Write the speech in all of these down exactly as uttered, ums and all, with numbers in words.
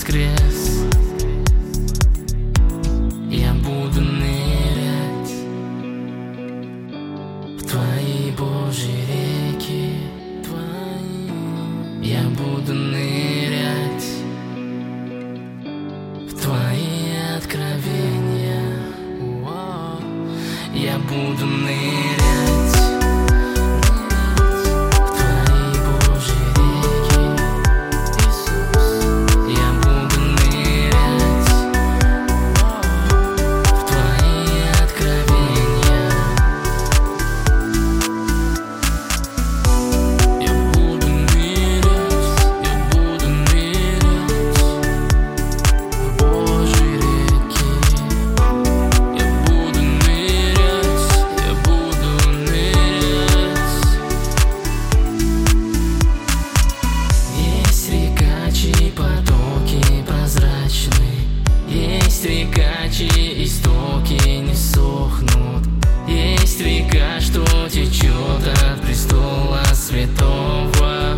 воскрес. Я буду нырять в Твои Божьи реки, Твои. Я буду нырять в Твои откровения. Я буду нырять в Твои Божьи реки, Иисус. Я буду нырять в Твои откровения. Я буду нырять, я буду нырять в Божьи реки. Я буду нырять, я буду нырять. Есть река, чьи потоки прозрачны, есть река, чьи истоки не сохнут, есть река, что течет от престола святого.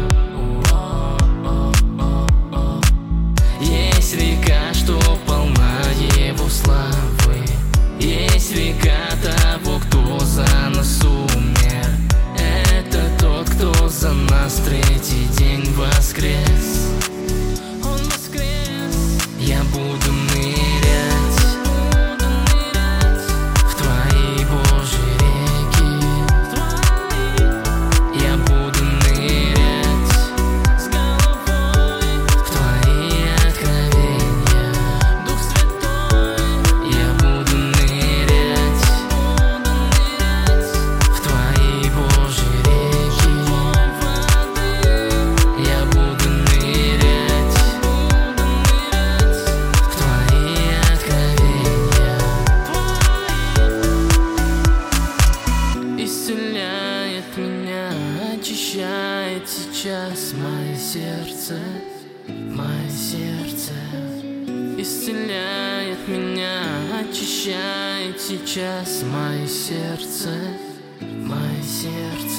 Есть река, что полна Его славы, есть река того, кто за нас умер. Это тот, кто за нас в третий день воскрес. Он воскрес. Я буду нырять в Твои Божьи реки. Я буду нырять с головой в Твои откровения. Дух Святой. Я буду нырять в Твои Божьи реки. Я буду нырять в Твои откровения. Исцеляет меня, очищает сейчас мое сердце, мое сердце. Исцеляет меня, очищает сейчас мое сердце, мое сердце.